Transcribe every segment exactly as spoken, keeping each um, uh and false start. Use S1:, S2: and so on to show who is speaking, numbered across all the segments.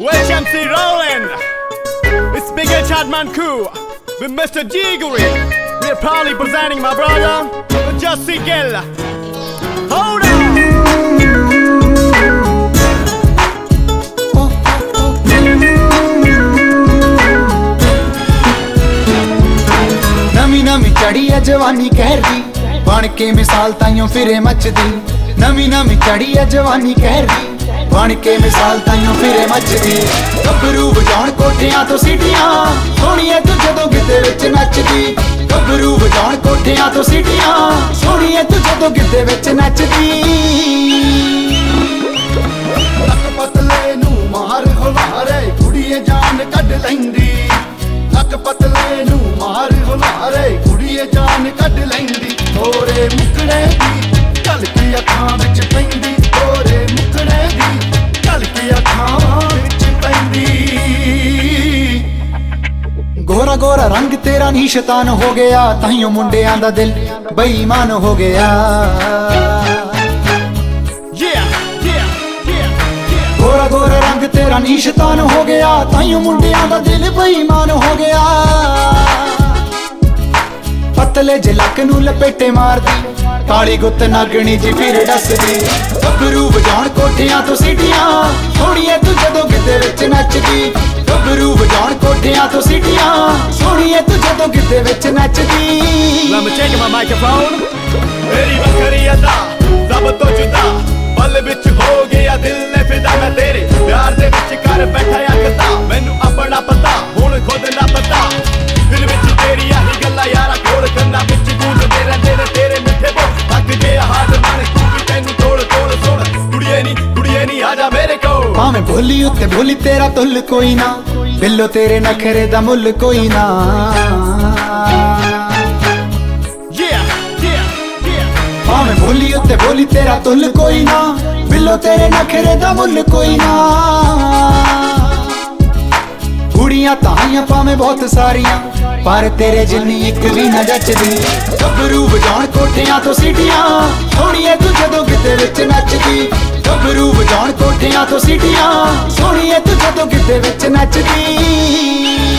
S1: H M C rolling. It's Big H Hadman Crew with Mister Jiggery. We are proudly presenting my brother, Jussie Gill. Hold on.
S2: नमी नमी चढ़ी है जवानी कहर दी बन के मिसाल ताइयों फिरे मचदी। नमी नमी चढ़ी है जवानी कहर दी बन के मिसाल ताइयों फिरे मचदी। गभरू वजाउण कोठियां तो सीटियां सोहणीए तू जदों गिद्दे विच नचदी। गभरू वजाउण कोठियां तो सीटियां सोहणीए तू जदों गिद्दे विच नचदी। नक पतले नू मार हुलारे कुड़ीए जान कढ लैंदी। नक पतले नू मार हुलारे कुड़ीए जान कढ लैंदी। तोरे मुखड़े दी झलकी अखां विच पैंदी। तोरे मुखड़े दी झलकी अखां विच पैंदी। गोरा गोरा रंग तेरा नी शैतान हो गया ताइयों मुंडियां दा दिल बेईमान हो गया। गोरा गोरा रंग तेरा नी शैतान हो गया ताइयों मुंडियां दा दिल बेईमान हो गया। पतले जे लक नू लपेटे मारदी काली गुत्त नागणी जी फिर डसदी। गभरू वजाउण कोठियां तो सीटियां सोहणीए तू जदों गिद्दे विच नचदी। गभरू वजाउण कोठियां तो सीटियां सोहणीए तू जदों गिद्दे विच नचदी।
S1: Let me take my microphone. मेरी वखरी अदा सब तो जुदा पल विच हो गया दिल ने फिदा। मैं तेरे प्यार दे विच कर बैठा अखता मैनू अपना पता हुण खुद ना पता। दिल विच तेरी आही गल्लां यारा कोल करना विच गूंजदे रहिंदे ने तेरे मिठे बोल। थक गए हाथ मन तू भी तैनू तोड़ तोड़ सुण। कुड़िए नी कुड़िए नी आजा मेरे कोल।
S2: भावें भोली उत्ते भोली तेरा तुल कोई ना बिल्लो तेरे नखरे दा मुल कोई ना। भावें भोली उत्ते भोली तेरा तुल कोई ना बिल्लो तेरे नखरे दा मुल कोई ना। कुड़ियां ताइयां भावें बहुत सारियां पर तेरे जिन्नी इक भी ना जचदी। गभरू वजाउण कोठियां तो सीटियां सोहणीए तू जदों गिद्दे विच नचदी। गभरू वजाउण कोठियां तो सीटियां सोहणीए तू जदों गिद्दे विच नचदी।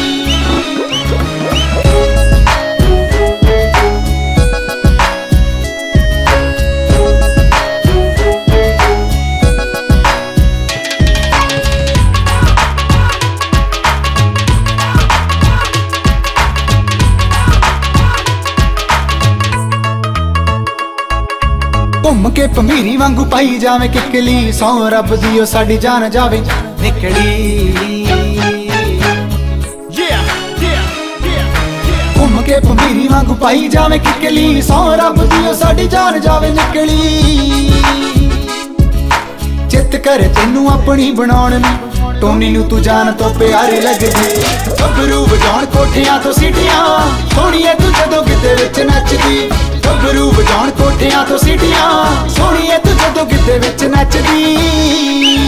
S2: घुम के भमीरी वांगू पाई जावे किकली सौ रब दी ओ साडी जान जावे निकली। घुम के भमीरी वांगू पाई जावे किकली सौ रब दी ओ साडी जान जावे निकली। चित करे तैनू अपनी बनाउण नू टोनी नू तू जान तो प्यारी लगदी। गभरू वजाउण कोठियां तो सीटियां सोहणीए तू जदों गिद्दे विच नचदी। गभरू वजाउण कोठियां तो सीटियां सोहणीए तू जदों गिद्दे विच नचदी।